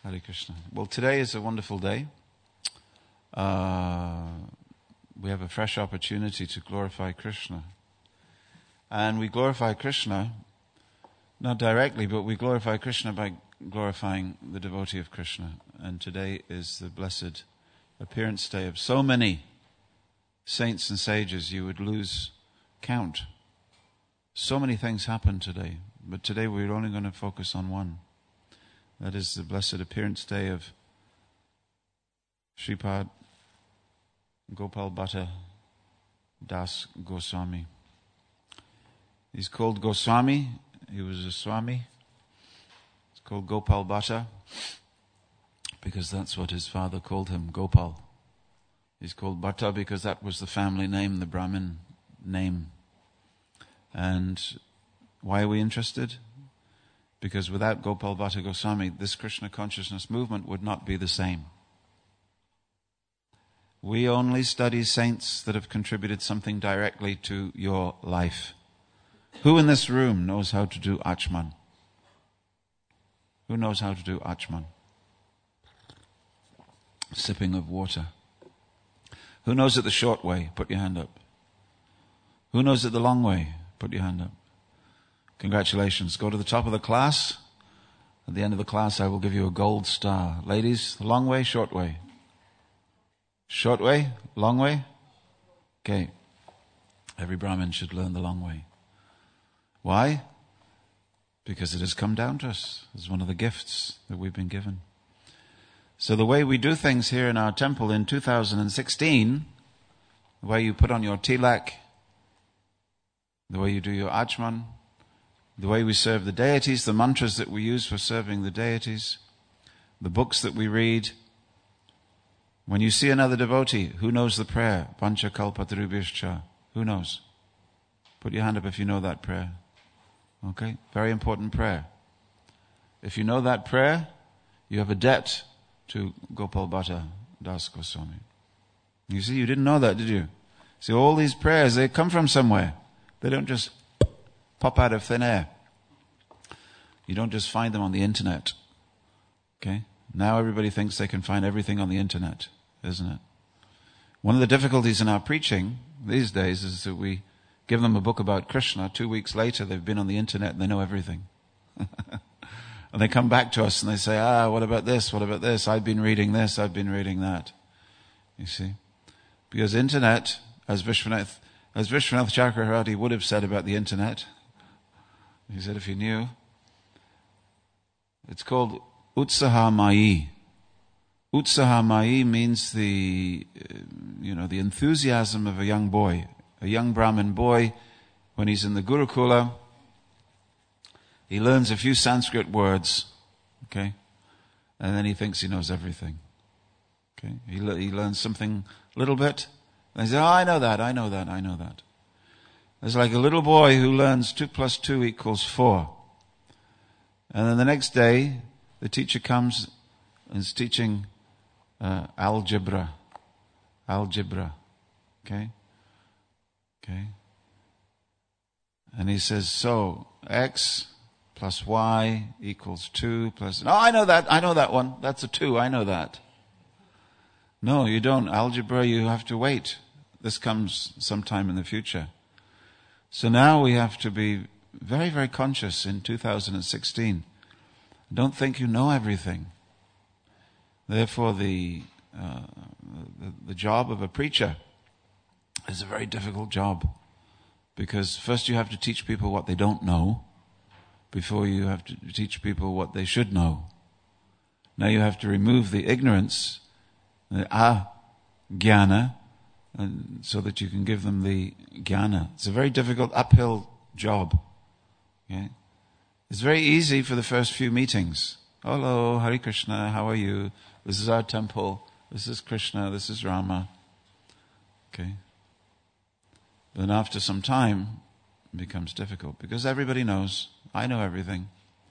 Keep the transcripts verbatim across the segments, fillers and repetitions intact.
Hare Krishna. Well, today is a wonderful day. Uh, we have a fresh opportunity to glorify Krishna. And we glorify Krishna, not directly, but we glorify Krishna by glorifying the devotee of Krishna. And today is the blessed appearance day of so many saints and sages you would lose count. So many things happen today, but today we're only going to focus on one. That is the blessed appearance day of Shripad Gopal Bhatta Das Goswami. He's called Goswami. He was a Swami. He's called Gopal Bhatta because that's what his father called him, Gopal. He's called Bhatta because that was the family name, the Brahmin name. And why are we interested? Because without Gopal Bhatta Goswami, this Krishna consciousness movement would not be the same. We only study saints that have contributed something directly to your life. Who in this room knows how to do Achman? Who knows how to do Achman? Sipping of water. Who knows it the short way? Put your hand up. Who knows it the long way? Put your hand up. Congratulations. Go to the top of the class. At the end of the class, I will give you a gold star. Ladies, the long way, short way? Short way? Long way? Okay. Every Brahmin should learn the long way. Why? Because it has come down to us. It's one of the gifts that we've been given. So the way we do things here in our temple in two thousand sixteen, the way you put on your tilak, the way you do your achman, the way we serve the deities, the mantras that we use for serving the deities, the books that we read. When you see another devotee, who knows the prayer? Pancha kalpatarubhyascha. Who knows? Put your hand up if you know that prayer. Okay? Very important prayer. If you know that prayer, you have a debt to Gopal Bhatta Das Goswami. You see, you didn't know that, did you? See, all these prayers, they come from somewhere. They don't just pop out of thin air. You don't just find them on the internet. Okay? Now everybody thinks they can find everything on the internet, isn't it? One of the difficulties in our preaching these days is that we give them a book about Krishna. Two weeks later, they've been on the internet and they know everything. And they come back to us and they say, ah, what about this? What about this? I've been reading this. I've been reading that. You see? Because internet, as Vishwanath, as Vishwanath Chakravarti would have said about the internet, he said if you knew, it's called Utsaha Mayi. Utsaha Mayi means the, you know, the enthusiasm of a young boy. A young Brahmin boy, when he's in the Gurukula, he learns a few Sanskrit words, okay? And then he thinks he knows everything. Okay? He, le- he learns something a little bit, and he says, oh, I know that, I know that, I know that. It's like a little boy who learns two plus two equals four. And then the next day, the teacher comes and is teaching uh, algebra. Algebra. Okay? Okay? And he says, so, X plus Y equals two plus... No, I know that, I know that one. That's a two, I know that. No, you don't. Algebra, you have to wait. This comes sometime in the future. So now we have to be very, very conscious in two thousand sixteen. Don't think you know everything. Therefore, the, uh, the the job of a preacher is a very difficult job. Because first you have to teach people what they don't know before you have to teach people what they should know. Now you have to remove the ignorance, the a-jnana, and so that you can give them the jnana. It's a very difficult uphill job. Okay? It's very easy for the first few meetings. Hello, Hare Krishna, how are you? This is our temple. This is Krishna, this is Rama. Okay? Then after some time, it becomes difficult because everybody knows. I know everything.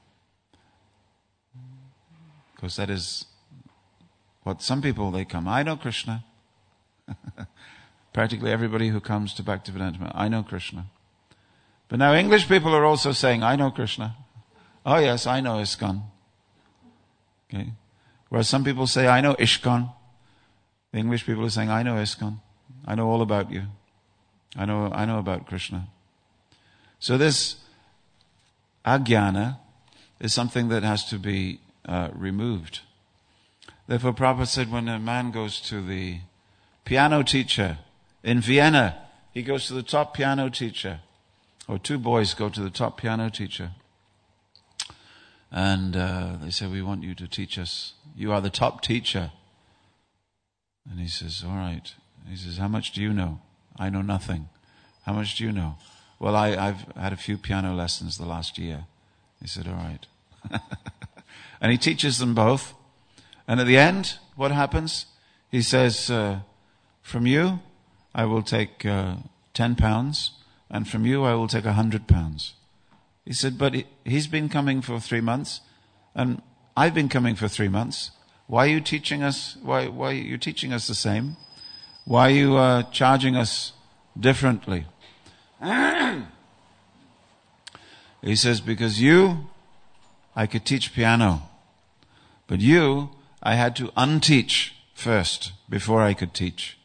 Because that is what some people, they come, I know Krishna. Practically everybody who comes to Bhaktivedanta, I know Krishna. But now English people are also saying, I know Krishna. Oh yes, I know ISKCON. Okay. Whereas some people say, I know ISKCON. The English people are saying, I know ISKCON. I know all about you. I know, I know about Krishna. So this ajnana is something that has to be uh, removed. Therefore, Prabhupada said when a man goes to the piano teacher in Vienna, he goes to the top piano teacher, or two boys go to the top piano teacher, and uh, they say, we want you to teach us. You are the top teacher. And he says, all right. He says, how much do you know? I know nothing. How much do you know? Well, I, I've had a few piano lessons the last year. He said, all right. And he teaches them both. And at the end, what happens? He says, uh, from you, I will take uh, ten pounds, and from you, I will take a hundred pounds. He said, but he, he's been coming for three months, and I've been coming for three months. Why are you teaching us? Why, why are you teaching us the same? Why are you uh, charging us differently? He says, because you, I could teach piano, but you, I had to unteach first before I could teach.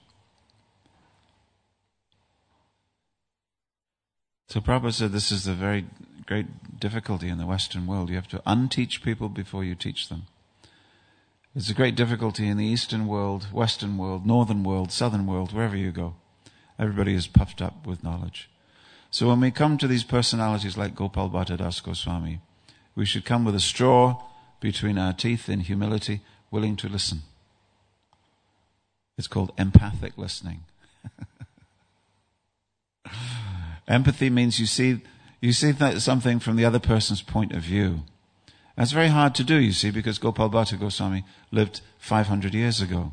So Prabhupada said this is the very great difficulty in the Western world. You have to unteach people before you teach them. It's a great difficulty in the Eastern world, Western world, Northern world, Southern world, wherever you go. Everybody is puffed up with knowledge. So when we come to these personalities like Gopal Bhatta Das Goswami, we should come with a straw between our teeth in humility, willing to listen. It's called empathic listening. Empathy means you see you see that something from the other person's point of view. That's very hard to do, you see, because Gopal Bhatta Goswami lived five hundred years ago.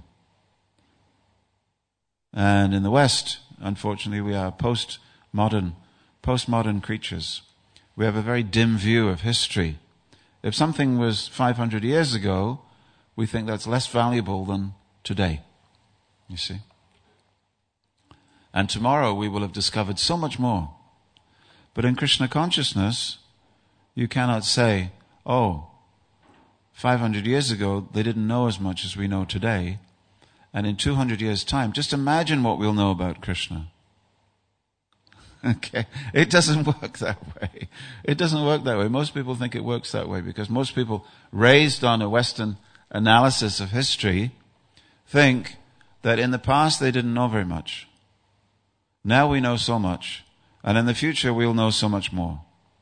And in the West, unfortunately, we are post-modern, postmodern creatures. We have a very dim view of history. If something was five hundred years ago, we think that's less valuable than today, you see. And tomorrow we will have discovered so much more. But in Krishna consciousness, you cannot say, oh, five hundred years ago they didn't know as much as we know today, and in two hundred years' time, just imagine what we'll know about Krishna. Okay? It doesn't work that way. It doesn't work that way. Most people think it works that way because most people raised on a Western analysis of history think that in the past they didn't know very much. Now we know so much, and in the future we'll know so much more.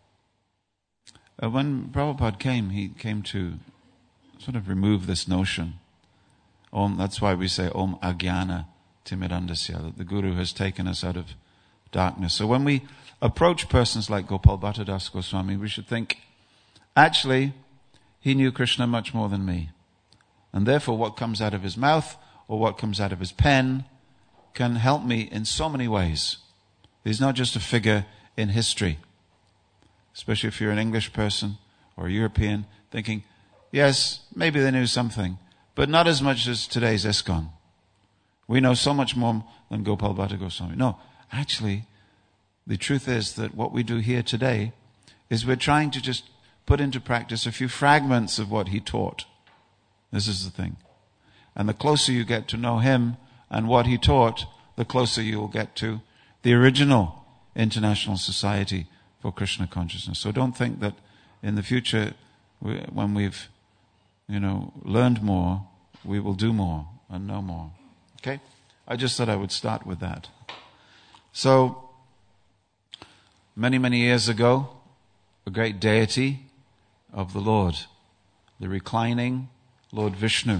Uh, when Prabhupada came, he came to sort of remove this notion. Om, that's why we say Om Ajnana Timirandasya, that the Guru has taken us out of darkness. So when we approach persons like Gopal Bhatta Das Goswami, we should think, actually, he knew Krishna much more than me. And therefore what comes out of his mouth or what comes out of his pen can help me in so many ways. He's not just a figure in history. Especially if you're an English person or a European, thinking, yes, maybe they knew something, but not as much as today's ISKCON. We know so much more than Gopal Bhatta Goswami. No, actually, the truth is that what we do here today is we're trying to just put into practice a few fragments of what he taught. This is the thing. And the closer you get to know him and what he taught, the closer you will get to the original International Society for Krishna Consciousness. So don't think that in the future, we, when we've, you know, learned more, we will do more and know more. Okay? I just thought I would start with that. So, many, many years ago, a great deity of the Lord, the reclining Lord Vishnu,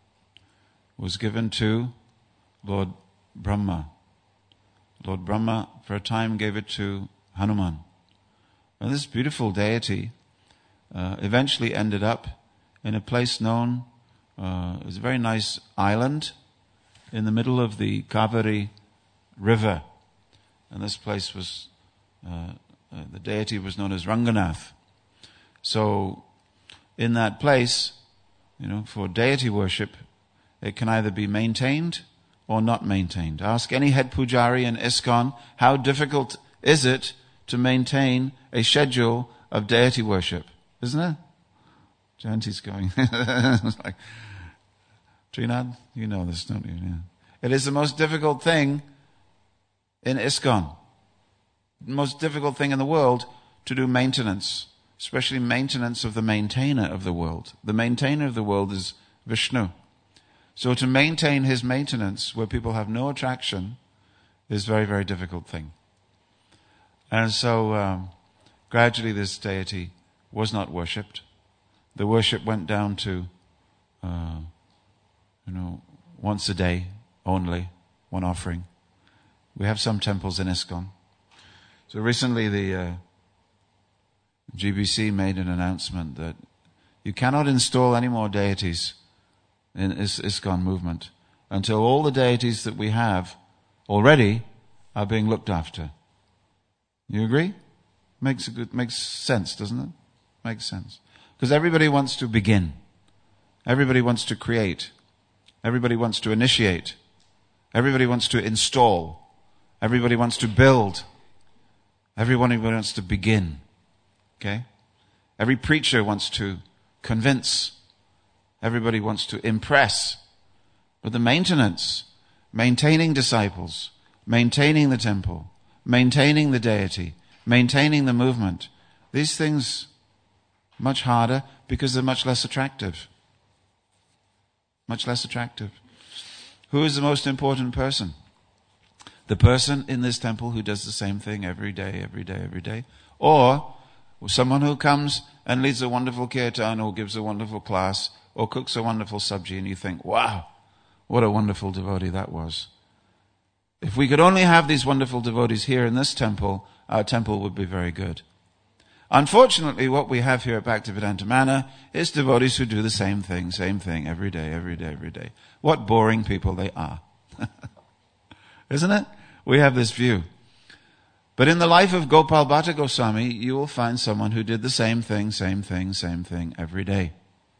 was given to Lord Brahma. Lord Brahma, for a time, gave it to Hanuman. And this beautiful deity uh, eventually ended up in a place known, uh, it was a very nice island in the middle of the Kaveri River. And this place was, uh, uh, the deity was known as Ranganath. So, in that place, you know, for deity worship, it can either be maintained or not maintained. Ask any head pujari in ISKCON, how difficult is it to maintain a schedule of deity worship? Isn't it? Jayanti's going. It's like, Trinad, you know this, don't you? Yeah. It is the most difficult thing in ISKCON. The most difficult thing in the world to do maintenance, especially maintenance of the maintainer of the world. The maintainer of the world is Vishnu. So to maintain his maintenance where people have no attraction is a very, very difficult thing. And so um, gradually this deity was not worshipped. The worship went down to, uh, you know, once a day only, one offering. We have some temples in ISKCON. So recently the uh, G B C made an announcement that you cannot install any more deities in Is- ISKCON movement until all the deities that we have already are being looked after. You agree? Makes a good, makes sense, doesn't it? Makes sense. Because everybody wants to begin. Everybody wants to create. Everybody wants to initiate. Everybody wants to install. Everybody wants to build. Everyone wants to begin. Okay? Every preacher wants to convince. Everybody wants to impress. But the maintenance, maintaining disciples, maintaining the temple, maintaining the deity, maintaining the movement, these things much harder because they're much less attractive. Much less attractive. Who is the most important person? The person in this temple who does the same thing every day, every day, every day? Or someone who comes and leads a wonderful kirtan or gives a wonderful class or cooks a wonderful sabji and you think, wow, what a wonderful devotee that was. If we could only have these wonderful devotees here in this temple, our temple would be very good. Unfortunately, what we have here at Bhaktivedanta Manor is devotees who do the same thing, same thing, every day, every day, every day. What boring people they are. Isn't it? We have this view. But in the life of Gopal Bhatta Goswami, you will find someone who did the same thing, same thing, same thing every day.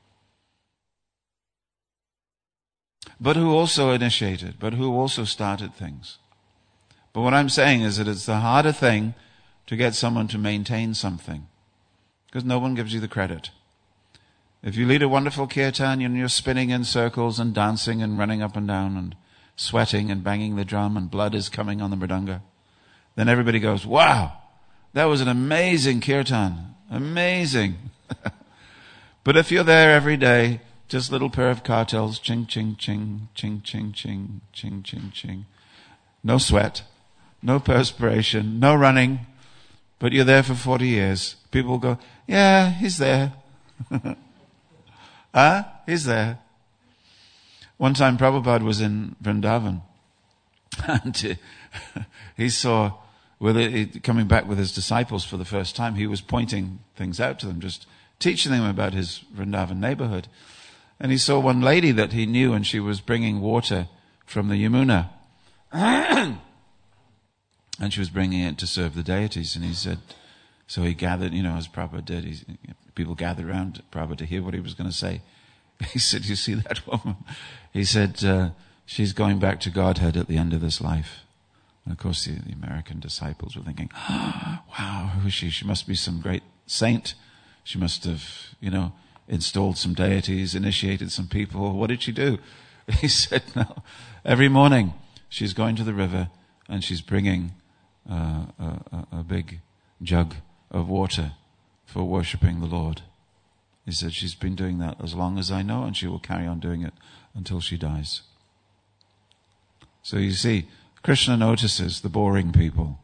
But who also initiated, but who also started things. But what I'm saying is that it's the harder thing to get someone to maintain something. Because no one gives you the credit. If you lead a wonderful kirtan and you're spinning in circles and dancing and running up and down and sweating and banging the drum and blood is coming on the mridanga, then everybody goes, wow, that was an amazing kirtan. Amazing. But if you're there every day, just little pair of cartels, ching, ching, ching, ching, ching, ching, ching, ching, ching. No sweat, no perspiration, no running, but you're there for forty years. People go, yeah, he's there. Huh? He's there. One time Prabhupada was in Vrindavan and he saw, with it, coming back with his disciples for the first time, he was pointing things out to them, just teaching them about his Vrindavan neighborhood. And he saw one lady that he knew and she was bringing water from the Yamuna. And she was bringing it to serve the deities. And he said, so he gathered, you know, as Prabhupada did, he, people gathered around Prabhupada to hear what he was going to say. He said, you see that woman? He said, uh, she's going back to Godhead at the end of this life. And of course the, the American disciples were thinking, oh, wow, who is she? She must be some great saint. She must have, you know, installed some deities, initiated some people. What did she do? He said, no, every morning she's going to the river and she's bringing uh, a, a big jug of water for worshipping the Lord. He said, she's been doing that as long as I know and she will carry on doing it until she dies. So you see, Krishna notices the boring people.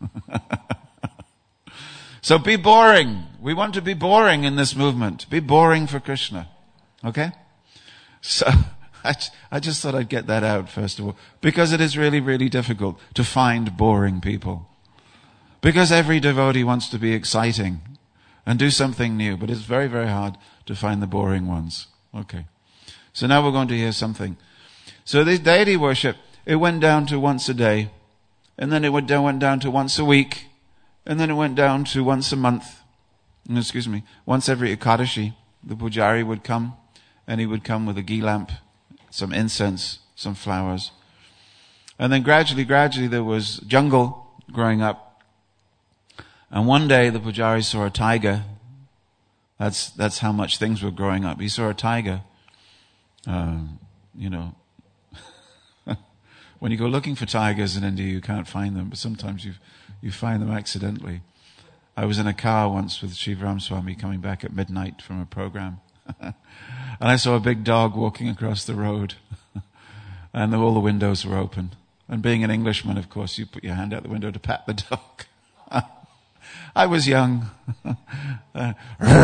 So be boring. We want to be boring in this movement. Be boring for Krishna. Okay? So I, I just thought I'd get that out first of all. Because it is really, really difficult to find boring people. Because every devotee wants to be exciting and do something new. But it's very, very hard to find the boring ones. Okay. So now we're going to hear something. So this deity worship, it went down to once a day. And then it went down, went down to once a week. And then it went down to once a month. Excuse me. Once every Ekadashi, the Pujari would come. And he would come with a ghee lamp, some incense, some flowers. And then gradually, gradually there was jungle growing up. And one day the Pujari saw a tiger. That's, that's how much things were growing up. He saw a tiger. Uh, you know, when you go looking for tigers in India, you can't find them, but sometimes you you find them accidentally. I was in a car once with Shiva Ram Swami coming back at midnight from a program. And I saw a big dog walking across the road. And all the windows were open. And being an Englishman, of course, you put your hand out the window to pat the dog. I was young. It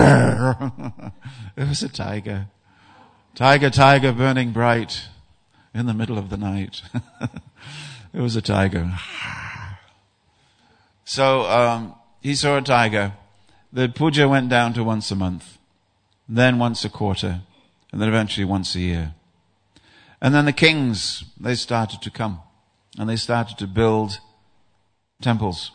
was a tiger. Tiger, tiger, burning bright in the middle of the night. It was a tiger. So um, he saw a tiger. The puja went down to once a month, then once a quarter, and then eventually once a year. And then the kings, they started to come, and they started to build temples.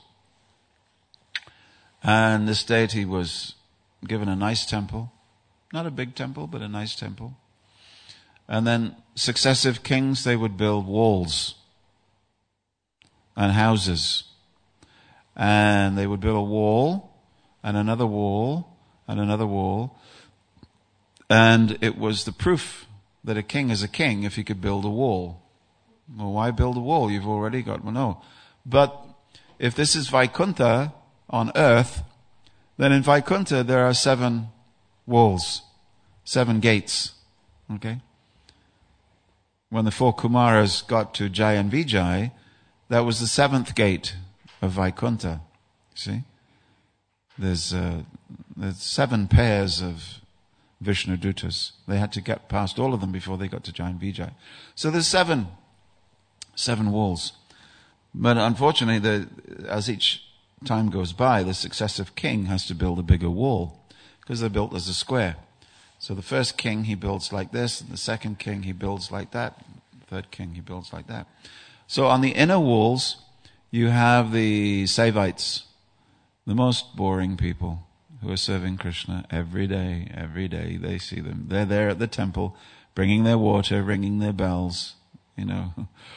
And this deity was given a nice temple, not a big temple, but a nice temple. And then successive kings, they would build walls and houses. And they would build a wall and another wall and another wall. And it was the proof that a king is a king if he could build a wall. Well, why build a wall? You've already got one. Well, no. But if this is Vaikuntha on earth, then in Vaikuntha there are seven walls, seven gates. Okay? When the four Kumaras got to Jai and Vijay, that was the seventh gate of Vaikuntha. See? There's, uh, there's seven pairs of Vishnu Dutas. They had to get past all of them before they got to Jai and Vijay. So there's seven, seven walls. But unfortunately, the, as each time goes by, the successive king has to build a bigger wall because they're built as a square. So the first king, he builds like this, and the second king, he builds like that, the third king, he builds like that. So on the inner walls, you have the Saivites, the most boring people who are serving Krishna every day, every day. They see them. They're there at the temple, bringing their water, ringing their bells, you know.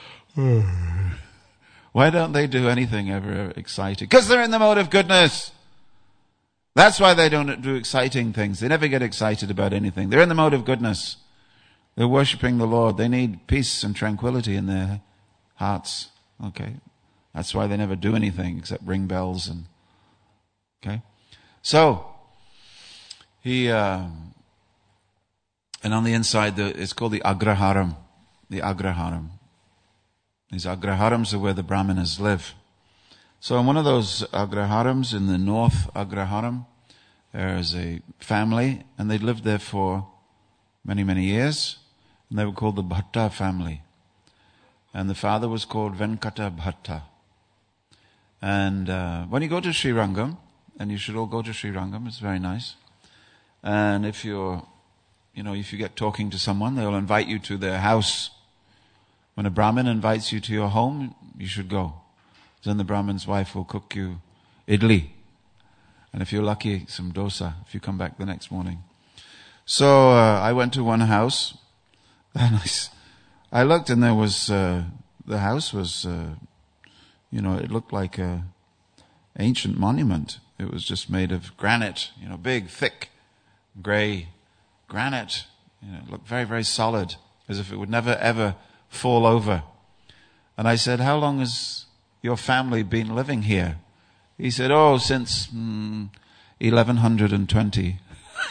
Why don't they do anything ever exciting? Because they're in the mode of goodness. That's why they don't do exciting things. They never get excited about anything. They're in the mode of goodness. They're worshipping the Lord. They need peace and tranquility in their hearts. Okay? That's why they never do anything except ring bells and, okay? So, he, uh, and on the inside, the, it's called the Agraharam. The Agraharam. These Agraharams are where the Brahmanas live. So in one of those Agraharams, in the north Agraharam, there is a family, and they lived there for many, many years, and they were called the Bhatta family. And the father was called Venkata Bhatta. And uh, when you go to Srirangam, and you should all go to Srirangam, it's very nice. And if you're, you know, if you get talking to someone, they'll invite you to their house. When a Brahmin invites you to your home, you should go. Then the Brahmin's wife will cook you idli. And if you're lucky, some dosa, if you come back the next morning. So uh, I went to one house, and I, I looked, and there was, uh, the house was, uh, you know, it looked like a ancient monument. It was just made of granite, you know, big, thick, grey granite. You know, it looked very, very solid, as if it would never, ever fall over. And I said, how long has your family been living here? He said, oh, since mm, eleven twenty.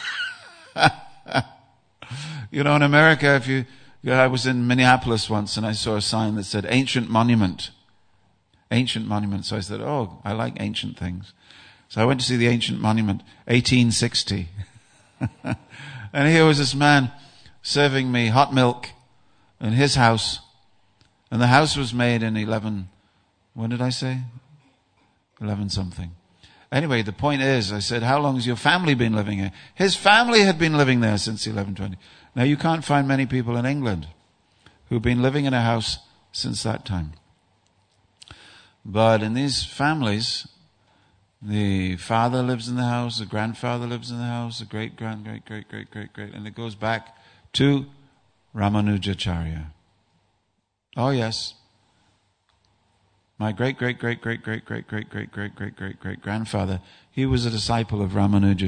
You know, in America, if you, you know, I was in Minneapolis once and I saw a sign that said ancient monument. Ancient monument. So I said, oh, I like ancient things. So I went to see the ancient monument, eighteen sixty. And here was this man serving me hot milk in his house. And the house was made in eleven, when did I say? eleven something. Anyway, the point is, I said, how long has your family been living here? His family had been living there since eleven twenty. Now you can't find many people in England who've been living in a house since that time. But in these families, the father lives in the house, the grandfather lives in the house, the great, grand, great, great, great, great, great, and it goes back to Ramanujacharya. Oh yes. My great, great, great, great, great, great, great, great, great, great, great, great grandfather, he was a disciple of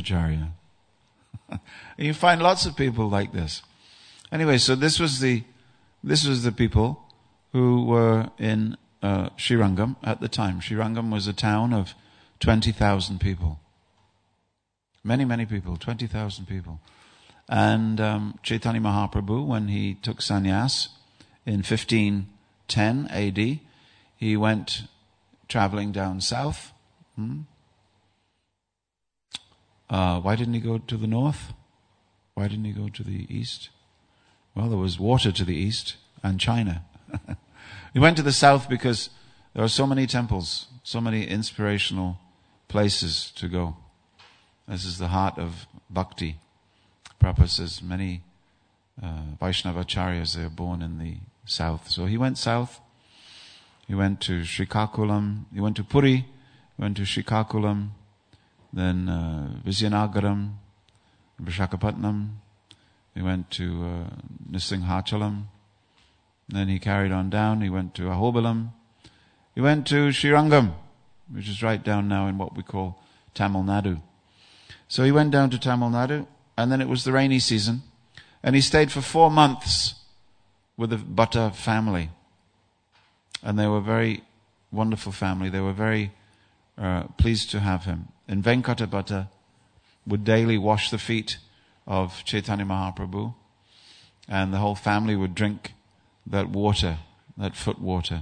Ramanujacharya. And you find lots of people like this. Anyway, so this was the This was the people who were in uh, Srirangam at the time. Srirangam was a town of twenty thousand people. Many, many people, twenty thousand people. And um, Chaitanya Mahaprabhu, when he took sannyas in fifteen ten A D, he went traveling down south. Hmm? Uh, why didn't he go to the north? Why didn't he go to the east? Well, there was water to the east and China. He went to the south because there are so many temples, so many inspirational places to go. This is the heart of bhakti. Prabhupada says many uh, Vaishnavacharyas, they are born in the south. So he went south. He went to Srikakulam. He went to Puri. He went to Srikakulam. Then uh, Vizianagaram, Visakhapatnam. He went to uh, Nisinghachalam. Then he carried on down. He went to Ahobilam. He went to Srirangam, which is right down now in what we call Tamil Nadu. So he went down to Tamil Nadu, and then it was the rainy season, and he stayed for four months with the Bhatta family. And they were a very wonderful family. They were very uh, pleased to have him. And Venkata Bhatta would daily wash the feet of Chaitanya Mahaprabhu, and the whole family would drink that water, that foot water.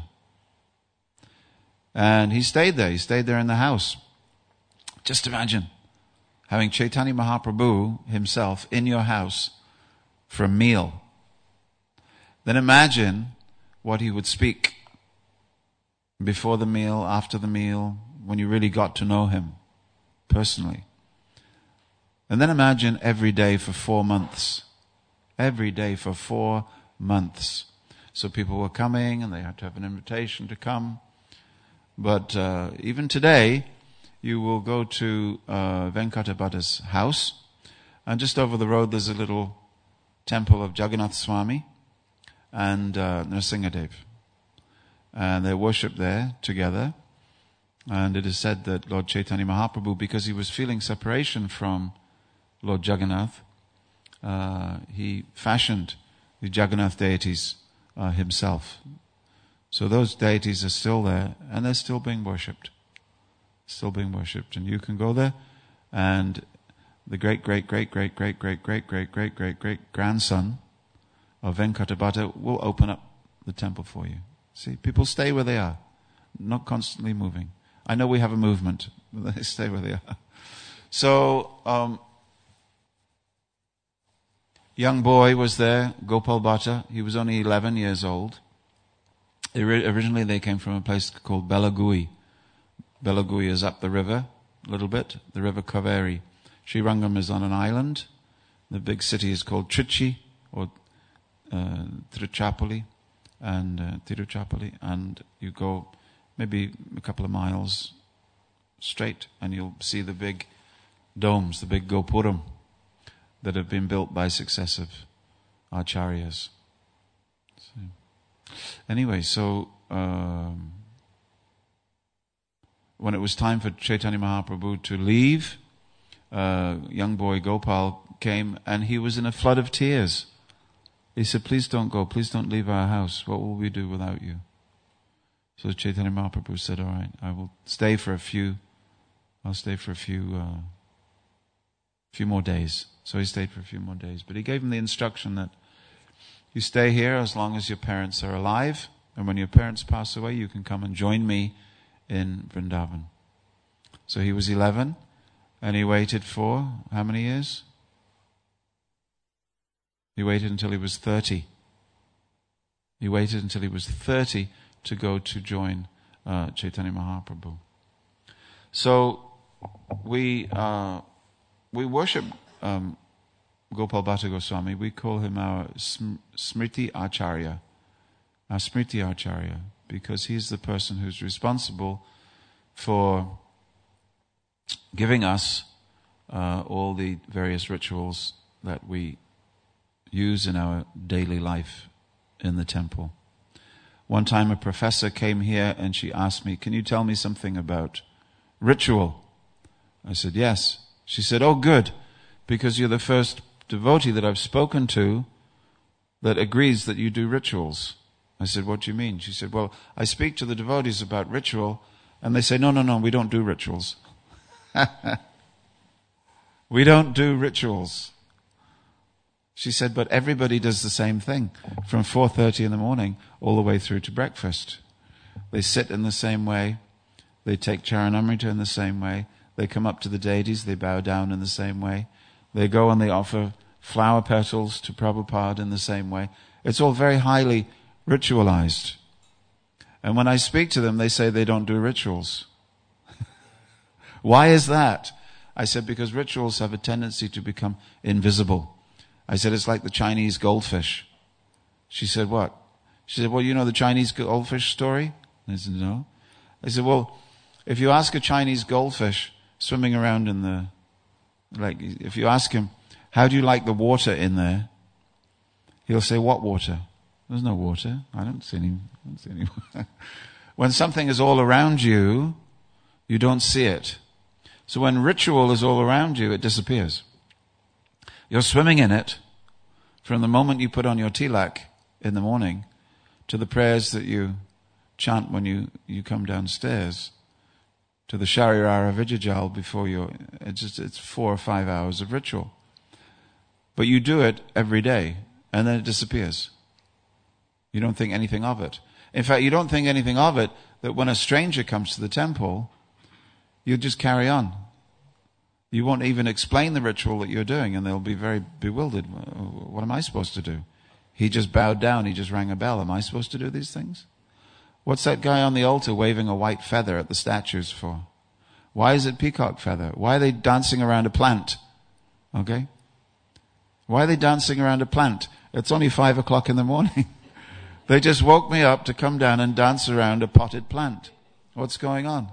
And he stayed there. He stayed there in the house. Just imagine having Chaitanya Mahaprabhu himself in your house for a meal. Then imagine what he would speak before the meal, after the meal, when you really got to know him personally. And then imagine every day for four months. Every day for four months. So people were coming and they had to have an invitation to come. But uh, even today, you will go to uh, Venkata Bhatta's house, and just over the road there's a little temple of Jagannath Swami and uh, Nrsingadev. And they worship there together. And it is said that Lord Chaitanya Mahaprabhu, because he was feeling separation from Lord Jagannath, uh, he fashioned the Jagannath deities uh, himself. So those deities are still there, and they're still being worshipped. Still being worshipped. And you can go there, and the great, great, great, great, great, great, great, great, great, great, great grandson of Venkata Bhatta will open up the temple for you. See, people stay where they are, not constantly moving. I know we have a movement, but they stay where they are. So, um, young boy was there, Gopal Bhatta. He was only eleven years old. Originally they came from a place called Belagui. Belagui is up the river a little bit, the river Kaveri. Srirangam is on an island. The big city is called Trichy or uh, Tiruchirappalli and uh, Tiruchirappalli, and you go maybe a couple of miles straight and you'll see the big domes, the big Gopuram that have been built by successive acharyas. So, anyway, so um, when it was time for Chaitanya Mahaprabhu to leave, uh, young boy Gopal came and he was in a flood of tears. He said, "Please don't go, please don't leave our house. What will we do without you?" So Chaitanya Mahaprabhu said, "All right, I will stay for a few, I'll stay for a few, uh, few more days." So he stayed for a few more days. But he gave him the instruction that you stay here as long as your parents are alive, and when your parents pass away, you can come and join me in Vrindavan. So he was eleven, and he waited for how many years? He waited until he was thirty. He waited until he was thirty to go to join uh, Chaitanya Mahaprabhu. So we uh, we worship um, Gopal Bhatta Goswami. We call him our sm- Smriti Acharya, our Smriti Acharya, because he's the person who's responsible for giving us uh, all the various rituals that we use in our daily life in the temple. One time a professor came here and she asked me, "Can you tell me something about ritual?" I said, "Yes." She said, "Oh, good, because you're the first devotee that I've spoken to that agrees that you do rituals. I said, what do you mean? She said, well, I speak to the devotees about ritual, and they say, no, no, no, we don't do rituals. We don't do rituals. She said, but everybody does the same thing from four thirty in the morning all the way through to breakfast. They sit in the same way. They take Charanamrita in the same way. They come up to the deities. They bow down in the same way. They go and they offer flower petals to Prabhupada in the same way. It's all very highly ritualized. And when I speak to them, they say they don't do rituals. Why is that? I said, because rituals have a tendency to become invisible. I said, it's like the Chinese goldfish. She said, what? She said, well, you know the Chinese goldfish story? I said, no. I said, well, if you ask a Chinese goldfish swimming around in the, like, if you ask him, how do you like the water in there? He'll say, what water? There's no water. I don't see any, I don't see any water. When something is all around you, you don't see it. So when ritual is all around you, it disappears. You're swimming in it from the moment you put on your tilak in the morning to the prayers that you chant when you, you come downstairs, to the Sharirara Vijayjal before you. It's just, it's four or five hours of ritual. But you do it every day, and then it disappears. You don't think anything of it. In fact, you don't think anything of it that when a stranger comes to the temple, you just carry on. You won't even explain the ritual that you're doing, and they'll be very bewildered. What am I supposed to do? He just bowed down. He just rang a bell. Am I supposed to do these things? What's that guy on the altar waving a white feather at the statues for? Why is it peacock feather? Why are they dancing around a plant? Okay? Why are they dancing around a plant? It's only five o'clock in the morning. They just woke me up to come down and dance around a potted plant. What's going on?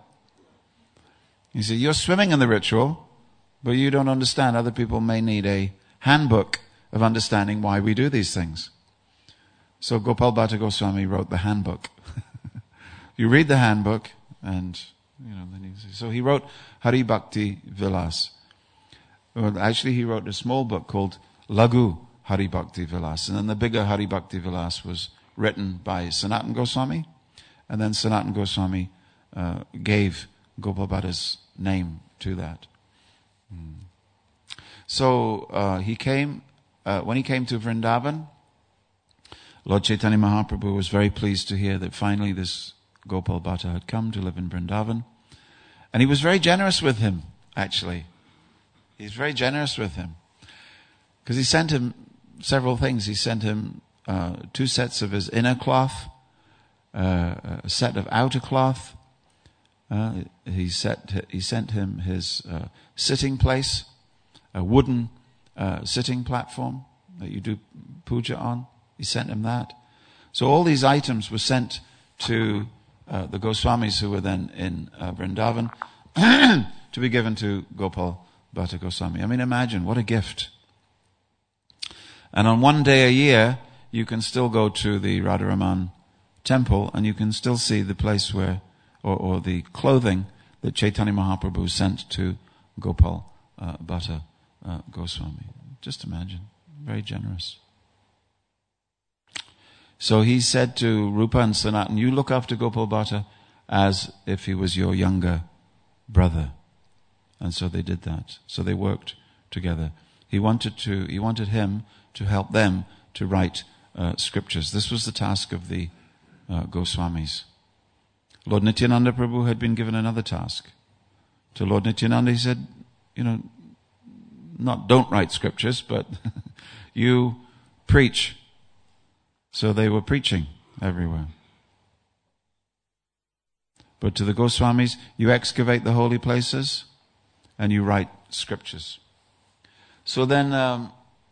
You see, you're swimming in the ritual, but you don't understand. Other people may need a handbook of understanding why we do these things. So Gopal Bhatta Goswami wrote the handbook. You read the handbook, and you know. Then you see. So he wrote Hari Bhakti Vilas. Well, actually, he wrote a small book called Lagu Hari Bhakti Vilas, and then the bigger Hari Bhakti Vilas was written by Sanatana Goswami, and then Sanatana Goswami uh, gave Gopal Bhatta's name to that. Hmm. So uh, he came uh, when he came to Vrindavan. Lord Chaitanya Mahaprabhu was very pleased to hear that finally this Gopal Bhatta had come to live in Vrindavan, and he was very generous with him. Actually, he's very generous with him because he sent him several things. He sent him uh, two sets of his inner cloth, uh, a set of outer cloth. Uh, he set he sent him his uh, sitting place, a wooden uh, sitting platform that you do puja on. He sent him that. So all these items were sent to uh, the Goswamis who were then in uh, Vrindavan to be given to Gopal Bhatta Goswami. I mean, imagine what a gift. And on one day a year, you can still go to the Radharaman temple and you can still see the place where, or, or the clothing that Chaitanya Mahaprabhu sent to Gopal uh, Bhatta uh, Goswami. Just imagine. Very generous. So he said to Rupa and Sanatan, you look after Gopal Bhatta as if he was your younger brother. And so they did that. So they worked together. He wanted to, he wanted him to help them to write uh, scriptures. This was the task of the uh, Goswamis. Lord Nityananda Prabhu had been given another task. To Lord Nityananda he said, you know, not don't write scriptures, but you preach. So they were preaching everywhere. But to the Goswamis, you excavate the holy places and you write scriptures. So then, um,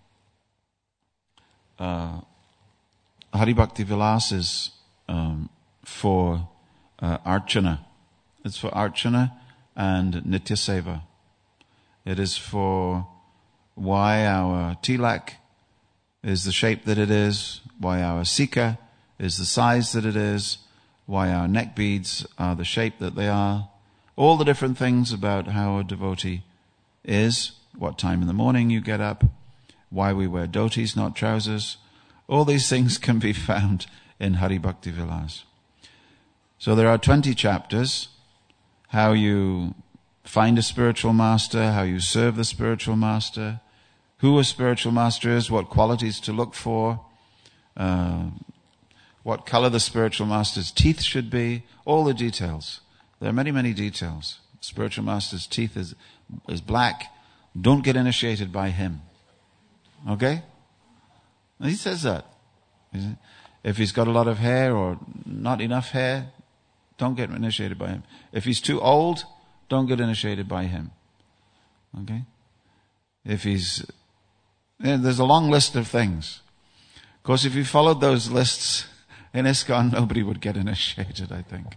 uh, Hari Bhakti Vilas is um, for uh, Archana. It's for Archana and Nitya Seva. It is for why our tilak is the shape that it is, why our sika is the size that it is, why our neck beads are the shape that they are, all the different things about how a devotee is, what time in the morning you get up, why we wear dhotis, not trousers, All these things can be found in Hari Bhakti Vilas. So there are twenty chapters. How you find a spiritual master, how you serve the spiritual master, who a spiritual master is, what qualities to look for, uh, what color the spiritual master's teeth should be, all the details. There are many, many details. Spiritual master's teeth is, is black. Don't get initiated by him. Okay? And he says that. If he's got a lot of hair or not enough hair, don't get initiated by him. If he's too old, don't get initiated by him. Okay? If he's... There's a long list of things. Of course, if you followed those lists in ISKCON, nobody would get initiated, I think.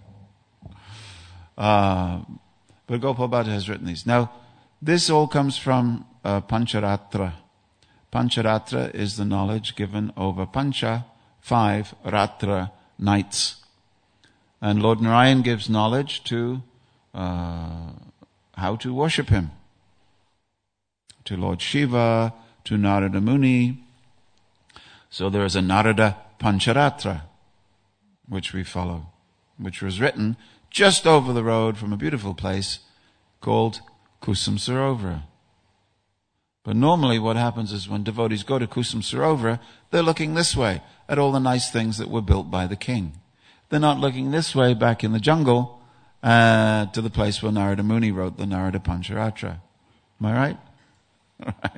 Uh, but Gopal Bhatta has written these. Now, this all comes from uh, Pancharatra. Pancharatra is the knowledge given over Pancha, five, Ratra, nights. And Lord Narayan gives knowledge to uh, how to worship him. To Lord Shiva, to Narada Muni. So there is a Narada Pancharatra, which we follow, which was written just over the road from a beautiful place called Kusum Sarovara. But normally what happens is when devotees go to Kusum Sarovara, they're looking this way at all the nice things that were built by the king. They're not looking this way back in the jungle uh, to the place where Narada Muni wrote the Narada Pancharatra. Am I right? Right.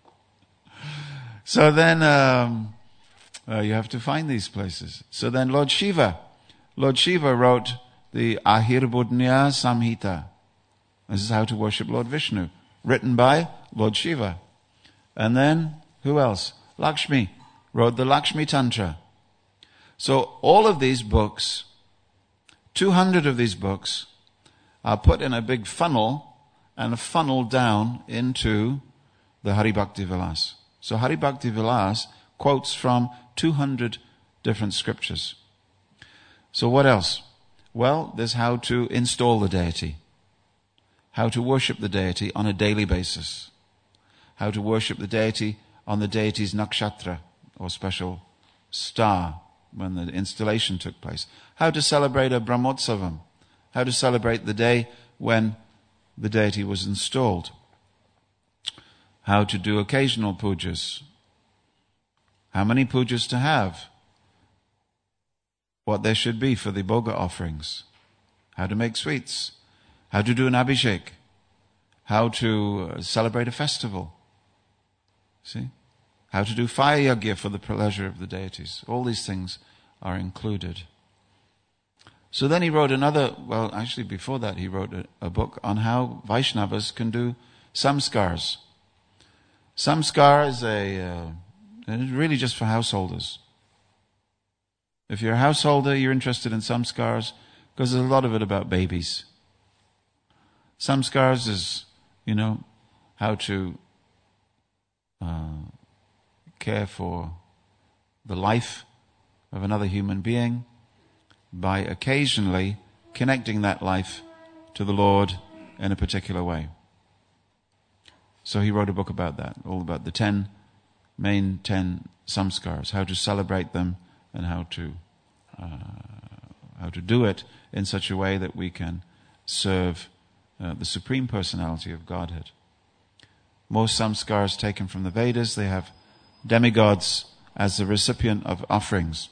So then um, uh, you have to find these places. So then Lord Shiva, Lord Shiva wrote the Ahirbudnya Samhita. This is how to worship Lord Vishnu, written by Lord Shiva. And then, who else? Lakshmi wrote the Lakshmi Tantra. So all of these books, two hundred of these books, are put in a big funnel and funneled down into the Hari Bhakti Vilas. So Hari Bhakti Vilas quotes from two hundred different scriptures. So what else? Well, there's how to install the deity. How to worship the deity on a daily basis. How to worship the deity on the deity's nakshatra, or special star, when the installation took place. How to celebrate a Brahmotsavam. How to celebrate the day when the deity was installed. How to do occasional pujas. How many pujas to have. What there should be for the bhoga offerings. How to make sweets. How to do an abhishek. How to celebrate a festival. See? How to do fire yagya for the pleasure of the deities. All these things are included. So then he wrote another, well, actually before that he wrote a, a book on how Vaishnavas can do samskars. Samskar is a, uh, it's really just for householders. If you're a householder, you're interested in samskars, because there's a lot of it about babies. Samskars is, you know, how to uh, care for the life of another human being by occasionally connecting that life to the Lord in a particular way. So he wrote a book about that, all about the ten, main ten samskars, how to celebrate them and how to uh, how to do it in such a way that we can serve uh, the Supreme Personality of Godhead. Most samskars taken from the Vedas, they have demigods as the recipient of offerings.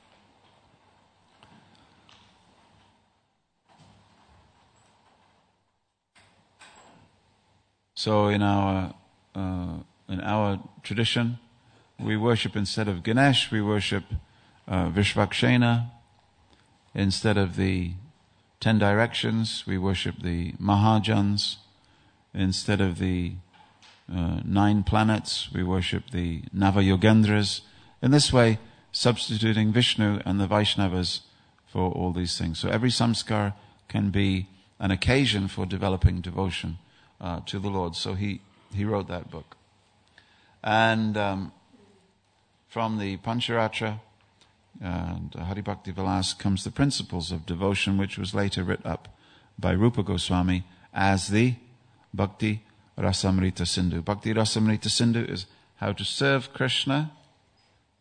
So in our uh, in our tradition, we worship instead of Ganesh, we worship uh, Vishvakshena. Instead of the ten directions, we worship the Mahajans. Instead of the uh, nine planets, we worship the Navayogendras. In this way, substituting Vishnu and the Vaishnavas for all these things. So every samskar can be an occasion for developing devotion uh, to the Lord. So he, he wrote that book. And um, from the Pancharatra and Hari Bhakti Vilas comes the Principles of Devotion, which was later written up by Rupa Goswami as the Bhakti Rasamrita Sindhu. Bhakti Rasamrita Sindhu is how to serve Krishna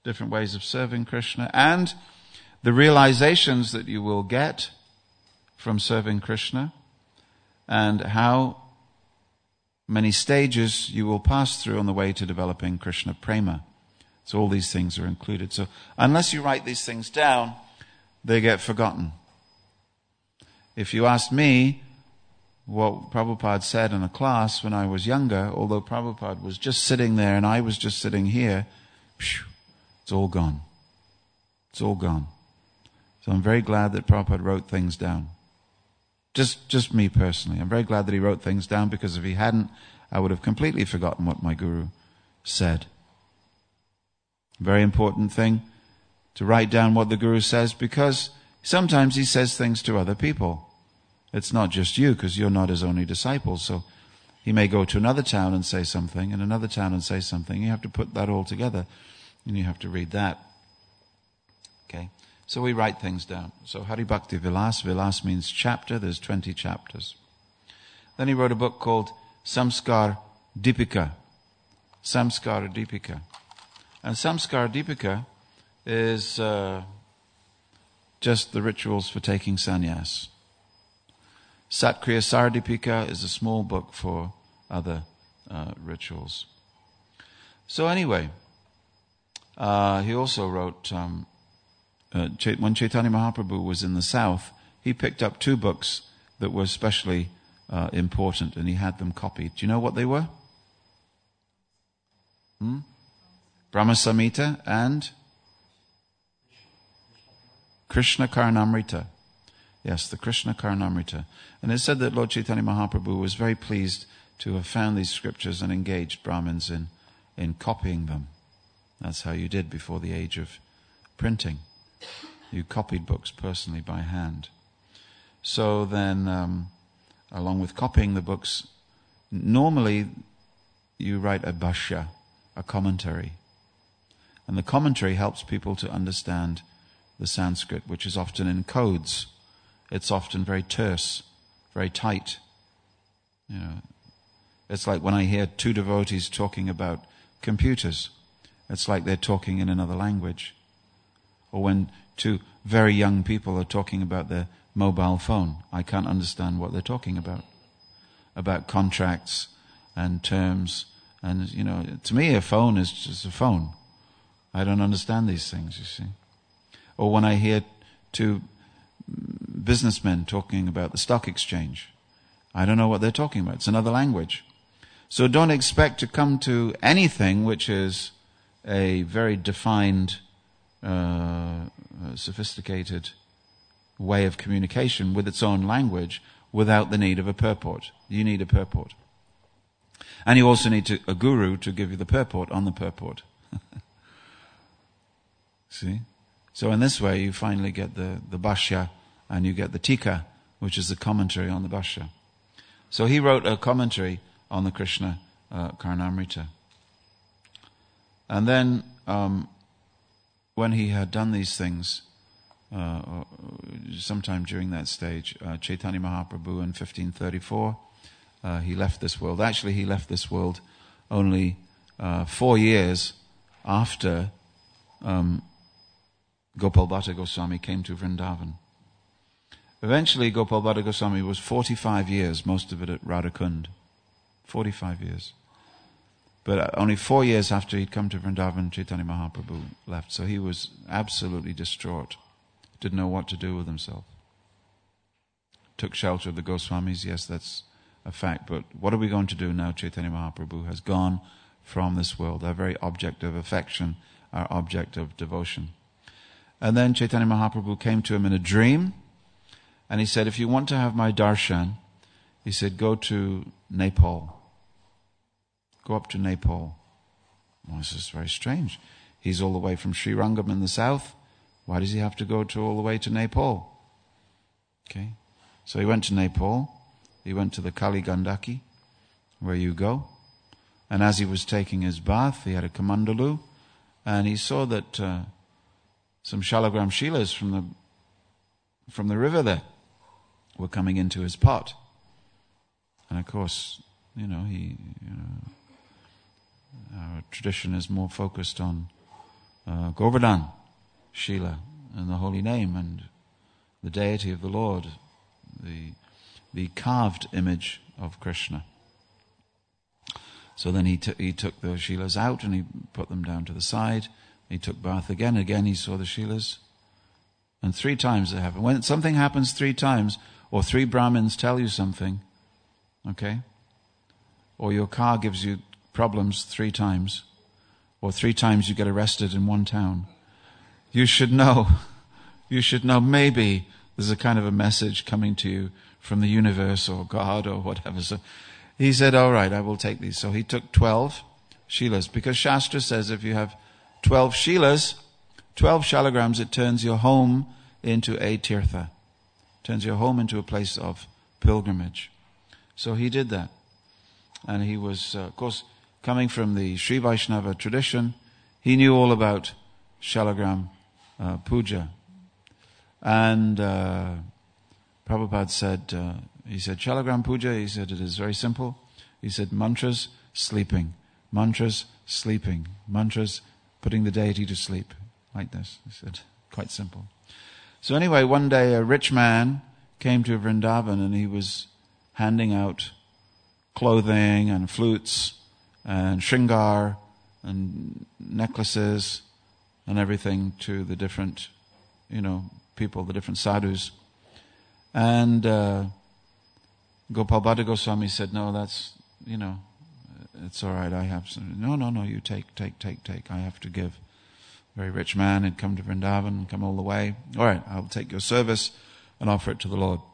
different ways of serving Krishna, and the realizations that you will get from serving Krishna, and how many stages you will pass through on the way to developing Krishna prema. So all these things are included. So unless you write these things down, they get forgotten. If you ask me what Prabhupada said in a class when I was younger, although Prabhupada was just sitting there and I was just sitting here, it's all gone. It's all gone. So I'm very glad that Prabhupada wrote things down. Just, just me personally. I'm very glad that he wrote things down, because if he hadn't, I would have completely forgotten what my guru said. Very important thing to write down what the guru says, because sometimes he says things to other people. It's not just you, because you're not his only disciple. So he may go to another town and say something, and another town and say something. You have to put that all together, and you have to read that. Okay, so we write things down. So Hari Bhakti Vilas, Vilas means chapter, there's twenty chapters. Then he wrote a book called Samskar Deepika. Samskar Deepika. And Samskar Deepika is uh, just the rituals for taking sannyas. Satkriya Sardipika is a small book for other uh, rituals. So anyway, uh, he also wrote, um, uh, when Chaitanya Mahaprabhu was in the south, he picked up two books that were especially uh, important, and he had them copied. Do you know what they were? Hmm? Brahma Samhita and Krishna Karnamrita. Yes, the Krishna Karnamrita. And it said that Lord Chaitanya Mahaprabhu was very pleased to have found these scriptures and engaged Brahmins in, in copying them. That's how you did before the age of printing. You copied books personally by hand. So then, um, along with copying the books, normally you write a bhashya, a commentary. And the commentary helps people to understand the Sanskrit, which is often in codes. It's often very terse, very tight. You know, it's like when I hear two devotees talking about computers. It's like they're talking in another language. Or when two very young people are talking about their mobile phone, I can't understand what they're talking about. About contracts and terms. And, you know, to me a phone is just a phone. I don't understand these things, you see. Or when I hear two businessmen talking about the stock exchange, I don't know what they're talking about. It's another language. So don't expect to come to anything which is a very defined, uh, sophisticated way of communication with its own language without the need of a purport. You need a purport. And you also need to, a guru to give you the purport on the purport. See? So in this way, you finally get the, the bhashya, and you get the tika, which is the commentary on the bhashya. So he wrote a commentary on the Krishna uh, Karnamrita. And then, um, when he had done these things, uh, sometime during that stage, uh, Chaitanya Mahaprabhu in fifteen thirty-four, uh, he left this world. Actually, he left this world only uh, four years after um, Gopal Bhatta Goswami came to Vrindavan. Eventually, Gopal Bhatta Goswami was forty-five years, most of it at Radhakund. forty-five years. But only four years after he'd come to Vrindavan, Chaitanya Mahaprabhu left. So he was absolutely distraught. Didn't know what to do with himself. Took shelter of the Goswamis, yes, that's a fact. But what are we going to do now? Chaitanya Mahaprabhu has gone from this world, our very object of affection, our object of devotion. And then Chaitanya Mahaprabhu came to him in a dream, and he said, if you want to have my darshan, he said, go to Nepal. Go up to Nepal. Well, this is very strange. He's all the way from Sri Rangam in the south. Why does he have to go to all the way to Nepal? Okay. So he went to Nepal. He went to the Kali Gandaki, where you go. And as he was taking his bath, he had a kamandalu, and he saw that uh, some shalagram shilas from the from the river there were coming into his pot. And of course, you know, he, you know, our tradition is more focused on uh, Govardhan Shila, and the holy name and the deity of the Lord, the the carved image of Krishna. So then he t- he took those Shilas out and he put them down to the side. He took bath again. Again he saw the Shilas. And three times it happened. When something happens three times, or three Brahmins tell you something, okay, or your car gives you problems three times, or three times you get arrested in one town, you should know, you should know maybe there's a kind of a message coming to you from the universe or God or whatever. So he said, all right, I will take these. So he took twelve Shilas, because Shastra says if you have twelve Shilas, twelve shalagrams, it turns your home into a tirtha, turns your home into a place of pilgrimage. So he did that. And he was, uh, of course, coming from the Sri Vaishnava tradition, he knew all about shalagram uh, puja. And uh, Prabhupada said, uh, he said, shalagram puja, he said, it is very simple. He said, mantras, sleeping. Mantras, sleeping. Mantras, putting the deity to sleep. Like this, he said, quite simple. So anyway, one day a rich man came to Vrindavan and he was handing out clothing and flutes and shringar and necklaces and everything to the different, you know, people, the different sadhus. And uh, Gopal Bhatta Goswami said, no, that's, you know, it's all right, I have some. No, no, no, you take, take, take, take, I have to give. Very rich man had come to Vrindavan, come all the way. All right, I'll take your service and offer it to the Lord.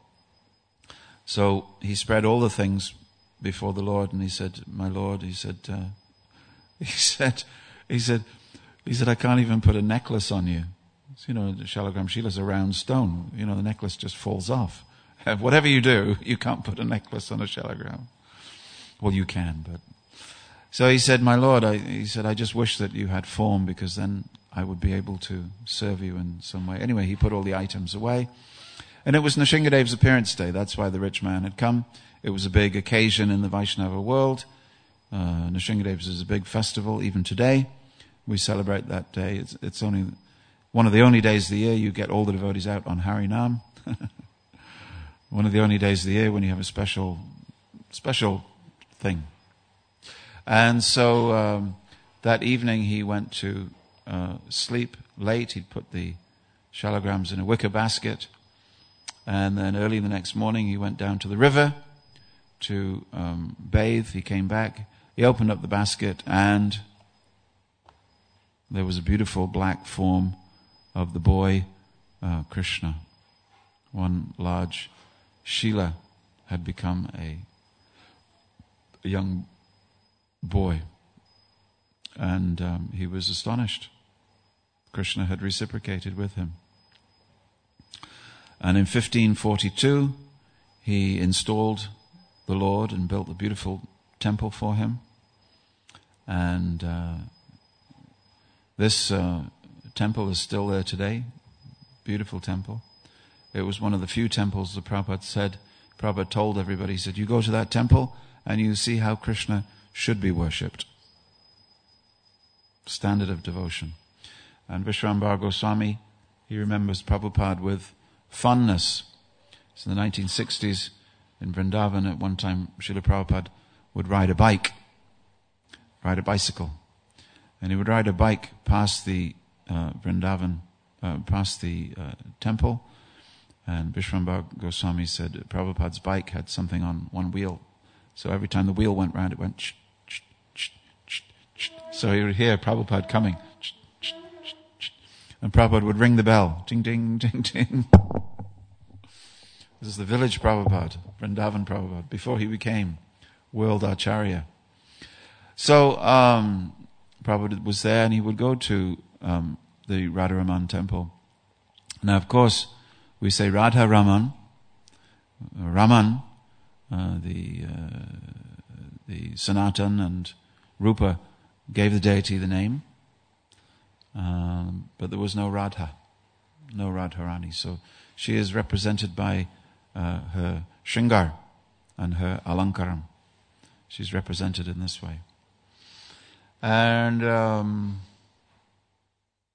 So he spread all the things before the Lord, and he said, "My Lord," he said, uh, he said, he said, he said, I can't even put a necklace on you. So, you know, the shalagram shila is a round stone. You know, the necklace just falls off. Whatever you do, you can't put a necklace on a shalagram. Well, you can, but so he said, "My Lord," I, he said, "I just wish that you had form, because then I would be able to serve you in some way." Anyway, he put all the items away. And it was Nrsingadev's appearance day. That's why the rich man had come. It was a big occasion in the Vaishnava world. Uh, Nrsingadev's is a big festival. Even today, we celebrate that day. It's, it's only one of the only days of the year you get all the devotees out on Harinam. One of the only days of the year when you have a special, special thing. And so um, that evening he went to uh, sleep late. He'd put the shalagrams in a wicker basket. And then early the next morning he went down to the river to um, bathe. He came back. He opened up the basket and there was a beautiful black form of the boy uh, Krishna. One large Shila had become a, a young boy. And um, he was astonished. Krishna had reciprocated with him. And in fifteen forty-two, he installed the Lord and built a beautiful temple for him. And uh, this uh, temple is still there today. Beautiful temple. It was one of the few temples the Prabhupada said, Prabhupada told everybody, he said, you go to that temple and you see how Krishna should be worshipped. Standard of devotion. And Vishwambara Goswami, he remembers Prabhupada with fondness. So in the nineteen sixties in Vrindavan, at one time Srila Prabhupada would ride a bike, ride a bicycle. And he would ride a bike past the uh, Vrindavan, uh, past the uh, temple. And Vishwambara Goswami said Prabhupada's bike had something on one wheel. So every time the wheel went round, it went ch, ch, ch, ch, ch. So he would hear Prabhupada coming. Ch, ch, ch, ch. And Prabhupada would ring the bell. Ding, ding, ding, ding. This is the village Prabhupada, Vrindavan Prabhupada, before he became World Acharya. So um, Prabhupada was there and he would go to um, the Radharaman temple. Now, of course, we say Radha Raman, Raman, uh, the uh, the Sanatan and Rupa gave the deity the name, um, but there was no Radha, no Radharani. So she is represented by uh, her Shringar and her Alankaram. She's represented in this way. And um,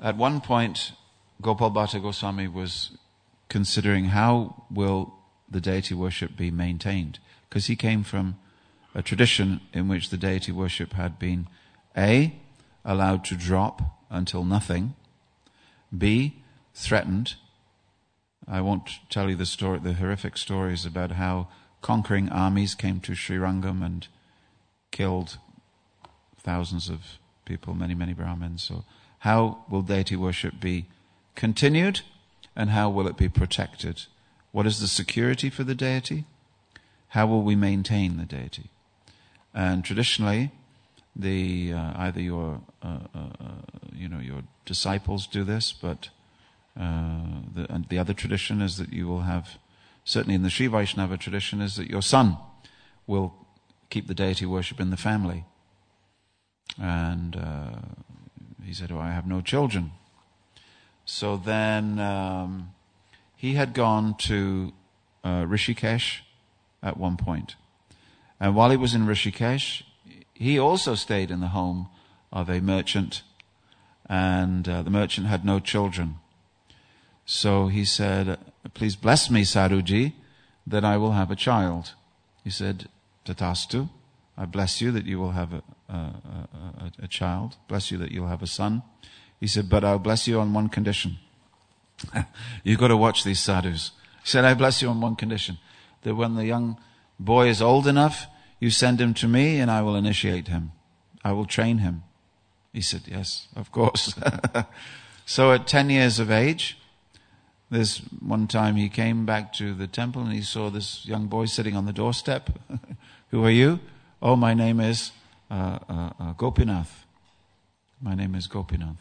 at one point, Gopal Bhatta Goswami was considering how will the deity worship be maintained, because he came from a tradition in which the deity worship had been A, allowed to drop until nothing, B, threatened. I won't tell you the story, the horrific stories about how conquering armies came to Srirangam and killed thousands of people, many, many Brahmins. So how will deity worship be continued, and how will it be protected? What is the security for the deity? How will we maintain the deity? And traditionally, the uh, either your uh, uh, you know your disciples do this, but uh, the, and the other tradition is that you will have, certainly in the Sri Vaishnava tradition, is that your son will keep the deity worship in the family. And uh, he said, "Oh, I have no children." So then um, he had gone to uh, Rishikesh at one point. And while he was in Rishikesh, he also stayed in the home of a merchant, and uh, the merchant had no children. So he said, "Please bless me, Sadhuji, that I will have a child." He said, "Tatastu, I bless you that you will have a, a, a, a child. Bless you that you'll have a son." He said, "But I'll bless you on one condition." You've got to watch these sadhus. He said, "I bless you on one condition, that when the young boy is old enough, you send him to me and I will initiate him. I will train him." He said, "Yes, of course." So at ten years of age, there's one time he came back to the temple and he saw this young boy sitting on the doorstep. "Who are you?" "Oh, my name is uh, uh, uh, Gopinath. My name is Gopinath."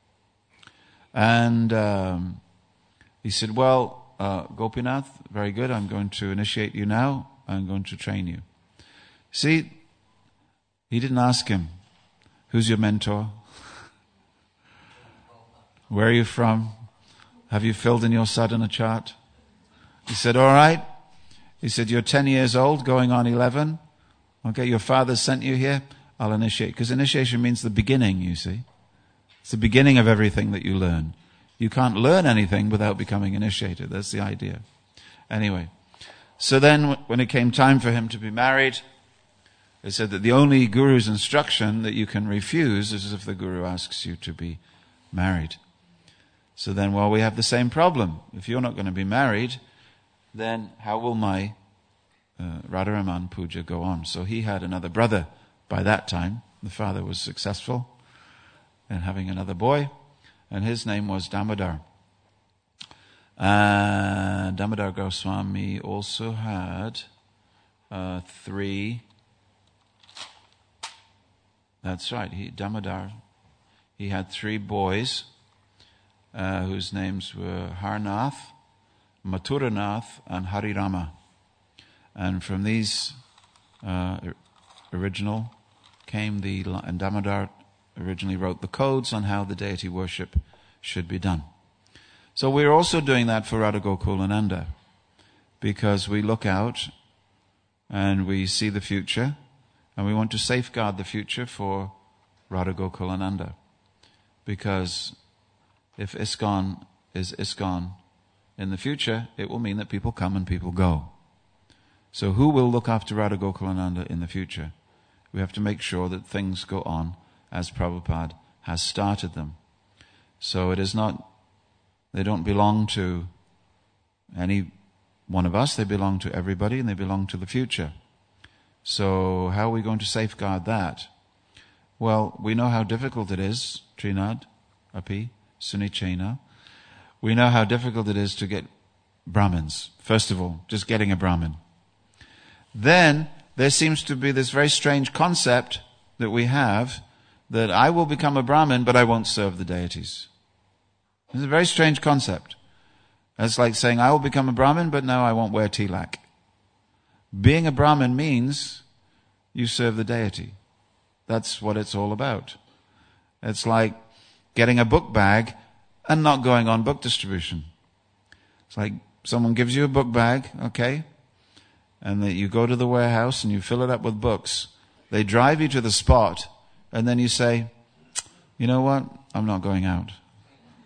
And um, he said, "Well, uh, Gopinath, very good. I'm going to initiate you now. I'm going to train you." See, he didn't ask him, "Who's your mentor? Where are you from? Have you filled in your sadhana chart?" He said, "All right." He said, "You're ten years old, going on eleven. Okay, your father sent you here. I'll initiate." Because initiation means the beginning, you see. It's the beginning of everything that you learn. You can't learn anything without becoming initiated. That's the idea. Anyway, so then when it came time for him to be married, they said that the only guru's instruction that you can refuse is if the guru asks you to be married. So then, well, we have the same problem. If you're not going to be married, then how will my uh, Radharaman puja go on? So he had another brother by that time. The father was successful in having another boy, and his name was Damodar. Uh, Damodar Goswami also had uh, three. That's right, he, Damodar. He had three boys uh, whose names were Harnath, Mathuranath, and Harirama. And from these uh, original came the, and Damodar originally wrote the codes on how the deity worship should be done. So we're also doing that for Radha Gokulananda, because we look out and we see the future, and we want to safeguard the future for Radha Gokulananda. Because if ISKCON is ISKCON in the future, it will mean that people come and people go. So who will look after Radha Gokulananda in the future? We have to make sure that things go on as Prabhupada has started them. So it is not, they don't belong to any one of us, they belong to everybody, and they belong to the future. So how are we going to safeguard that? Well, we know how difficult it is, Trinad, Api, Sunichena. We know how difficult it is to get Brahmins. First of all, just getting a Brahmin. Then there seems to be this very strange concept that we have that I will become a Brahmin, but I won't serve the deities. It's a very strange concept. It's like saying, I will become a Brahmin, but now I won't wear tilak. Being a Brahmin means you serve the deity. That's what it's all about. It's like getting a book bag and not going on book distribution. It's like someone gives you a book bag, okay, and that you go to the warehouse and you fill it up with books. They drive you to the spot, and then you say, you know what, I'm not going out.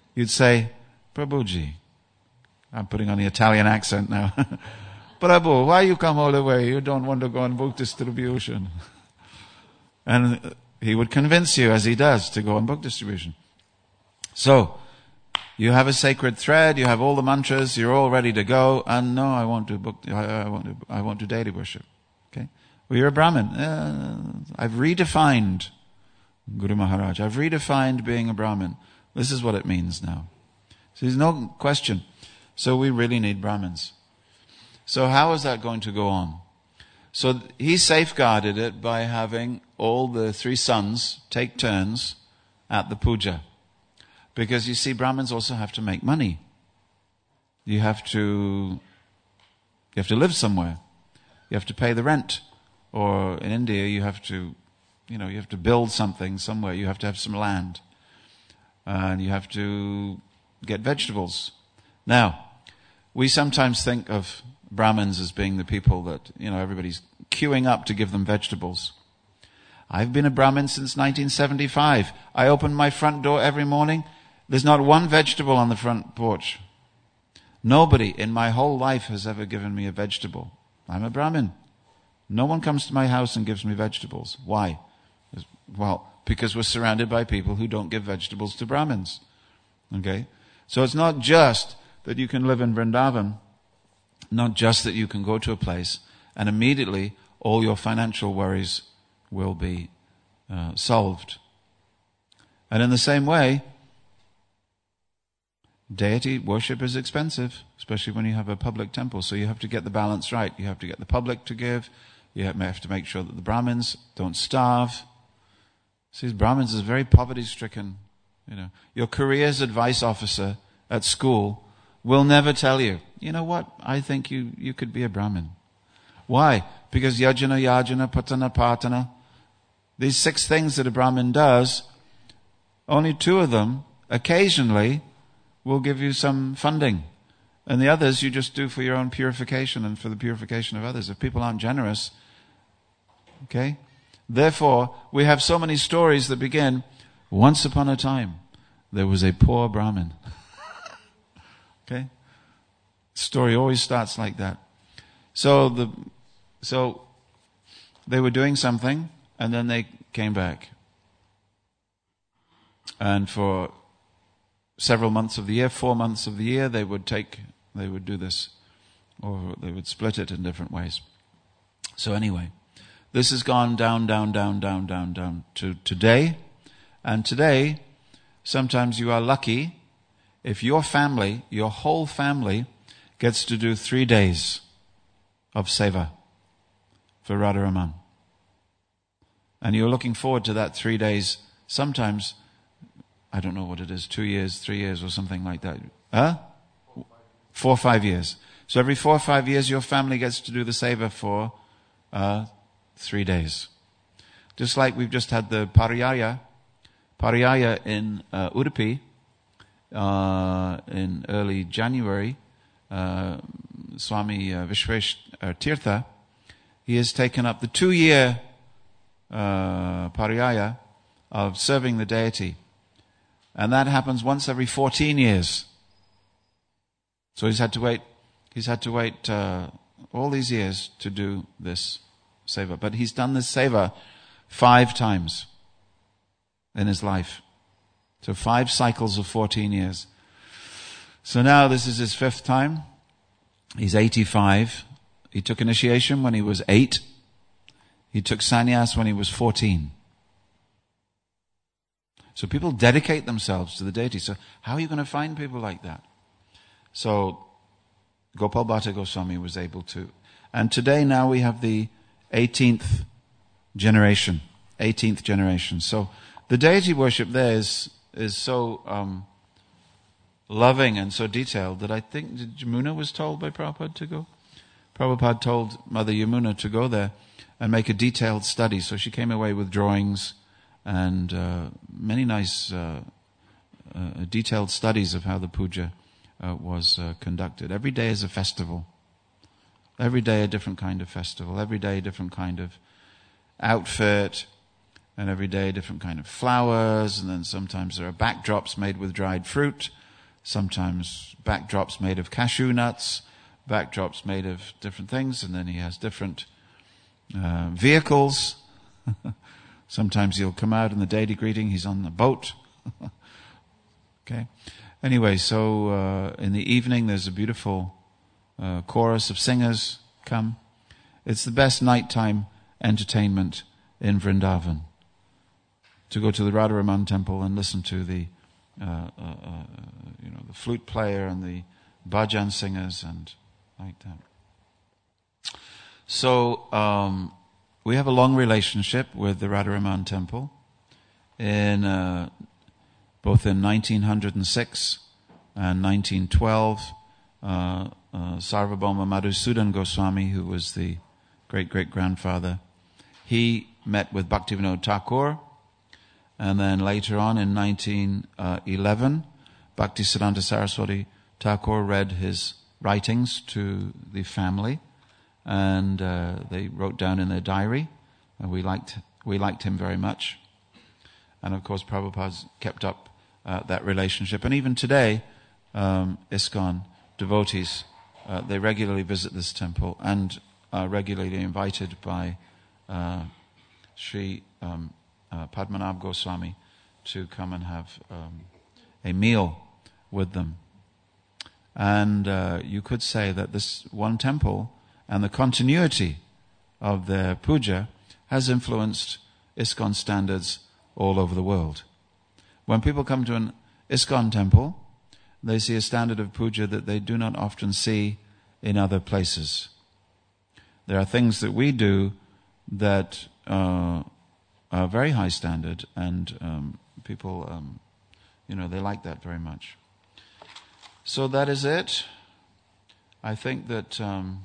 you'd say, Prabhuji, I'm putting on the Italian accent now. Prabhu, why you come all the way? You don't want to go on book distribution. And he would convince you, as he does, to go on book distribution. So, you have a sacred thread, you have all the mantras, you're all ready to go, and no, I want to book, I, I want to, I want to deity worship. Okay? Well, you're a Brahmin. Uh, I've redefined, Guru Maharaj, I've redefined being a Brahmin. This is what it means now. So there's no question. So we really need Brahmins. So how is that going to go on? So he safeguarded it by having all the three sons take turns at the puja. Because you see, Brahmins also have to make money. You have to, you have to live somewhere. You have to pay the rent. Or in India, you have to, you know, you have to build something somewhere. You have to have some land. And you have to get vegetables. Now, we sometimes think of Brahmins as being the people that, you know, everybody's queuing up to give them vegetables. I've been a Brahmin since nineteen seventy-five. I open my front door every morning. There's not one vegetable on the front porch. Nobody in my whole life has ever given me a vegetable. I'm a Brahmin. No one comes to my house and gives me vegetables. Why? Well, because we're surrounded by people who don't give vegetables to Brahmins. Okay? So it's not just that you can live in Vrindavan, not just that you can go to a place and immediately all your financial worries will be uh, solved. And in the same way, deity worship is expensive, especially when you have a public temple. So you have to get the balance right. You have to get the public to give. You have to make sure that the Brahmins don't starve. See, Brahmins is very poverty-stricken. You know, your careers advice officer at school will never tell you, you know what, I think you, you could be a Brahmin. Why? Because yajana, yajana, patana, patana, these six things that a Brahmin does, only two of them occasionally will give you some funding. And the others you just do for your own purification and for the purification of others. If people aren't generous, okay? Therefore, we have so many stories that begin, once upon a time, there was a poor Brahmin. Okay? Story always starts like that. So the, so they were doing something, and then they came back. And for several months of the year, four months of the year, they would take, they would do this, or they would split it in different ways. So anyway, this has gone down, down, down, down, down, down to today. And today, sometimes you are lucky if your family, your whole family, gets to do three days of seva for Radharaman. And you're looking forward to that three days, sometimes, I don't know what it is, two years, three years or something like that. Huh? Four or five years. So every four or five years your family gets to do the seva for uh, three days. Just like we've just had the Pariyaya, Pariyaya in uh, Udupi, uh, in early January, uh, Swami uh, Vishwesh uh, Tirtha, he has taken up the two-year uh, Pariyaya of serving the deity. And that happens once every fourteen years. So he's had to wait, he's had to wait uh, all these years to do this seva. But he's done this seva five times in his life. So five cycles of fourteen years. So now this is his fifth time. He's eighty-five. He took initiation when he was eight. He took sannyas when he was fourteen. So people dedicate themselves to the deity. So how are you going to find people like that? So Gopal Bhatta Goswami was able to. And today now we have the eighteenth generation. eighteenth generation. So the deity worship there is, is so um, loving and so detailed that I think Yamuna was told by Prabhupada to go. Prabhupada told Mother Yamuna to go there and make a detailed study. So she came away with drawings and uh, many nice uh, uh, detailed studies of how the puja uh, was uh, conducted. Every day is a festival. Every day a different kind of festival. Every day a different kind of outfit. And every day a different kind of flowers. And then sometimes there are backdrops made with dried fruit. sometimes backdrops made of cashew nuts, backdrops made of different things, and then he has different uh, vehicles. Sometimes he'll come out in the deity greeting, he's on the boat. Okay. Anyway, so uh, in the evening there's a beautiful uh, chorus of singers come. It's the best nighttime entertainment in Vrindavan, to go to the Radharaman temple and listen to the uh, uh, uh, you know the flute player and the bhajan singers and like that. So um, we have a long relationship with the Radharaman temple. In uh, both in nineteen oh six and nineteen twelve, uh, uh, Sarvabhauma Madhusudan Goswami, who was the great-great-grandfather, he met with Bhaktivinoda Thakur, and then later on in nineteen eleven, Bhaktisiddhanta Saraswati Thakur read his writings to the family, and uh, they wrote down in their diary, and we liked we liked him very much. And of course, Prabhupada's kept up uh, that relationship. And even today, um, ISKCON devotees, uh, they regularly visit this temple and are regularly invited by uh, Sri um, uh, Padmanabh Goswami to come and have um, a meal with them. And uh, you could say that this one temple and the continuity of their puja has influenced ISKCON standards all over the world. When people come to an ISKCON temple, they see a standard of puja that they do not often see in other places. There are things that we do that uh, are very high standard, and um, people, um, you know, they like that very much. So that is it. I think that um,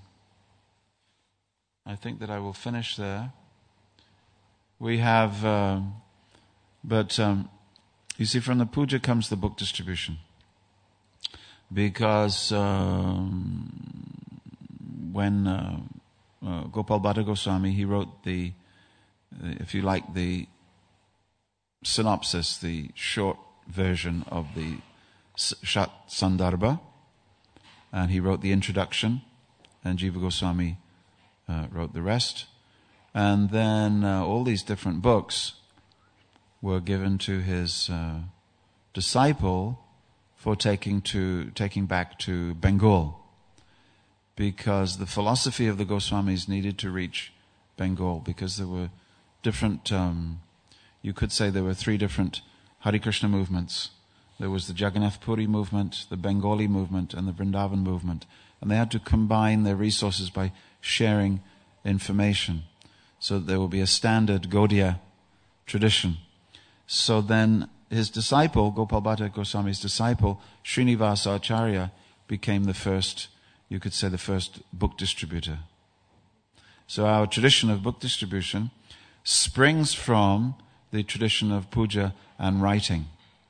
I think that I will finish there. We have. Uh, But, um, you see, from the puja comes the book distribution. Because um, when uh, uh, Gopal Bhatta Goswami, he wrote the, uh, if you like, the synopsis, the short version of the Shat Sandarbha, and he wrote the introduction, and Jiva Goswami uh, wrote the rest. And then uh, all these different books were given to his uh, disciple for taking to taking back to Bengal, because the philosophy of the Goswamis needed to reach Bengal, because there were different, um, you could say there were three different Hare Krishna movements. There was the Jagannath Puri movement, the Bengali movement, and the Vrindavan movement. And they had to combine their resources by sharing information so that there will be a standard Gaudiya tradition. So then his disciple, Gopal Bhatta Goswami's disciple, Srinivasa Acharya, became the first, you could say the first book distributor. So our tradition of book distribution springs from the tradition of puja and writing.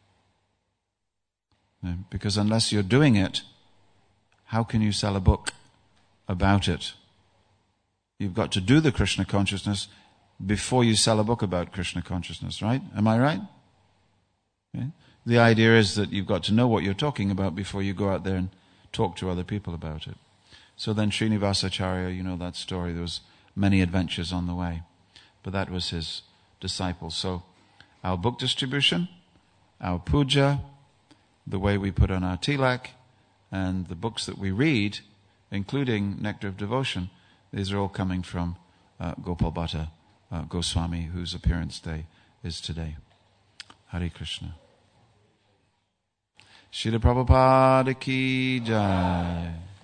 Because unless you're doing it, how can you sell a book about it? You've got to do the Krishna consciousness before you sell a book about Krishna consciousness, right? Am I right? Okay. The idea is that you've got to know what you're talking about before you go out there and talk to other people about it. So then Srinivasa Acharya, you know that story, there was many adventures on the way. But that was his disciple. So our book distribution, our puja, the way we put on our tilak, and the books that we read, including Nectar of Devotion, these are all coming from uh, Gopal Bhatta uh, Goswami, whose appearance day is today. Hare Krishna. Srila Prabhupada ki jai.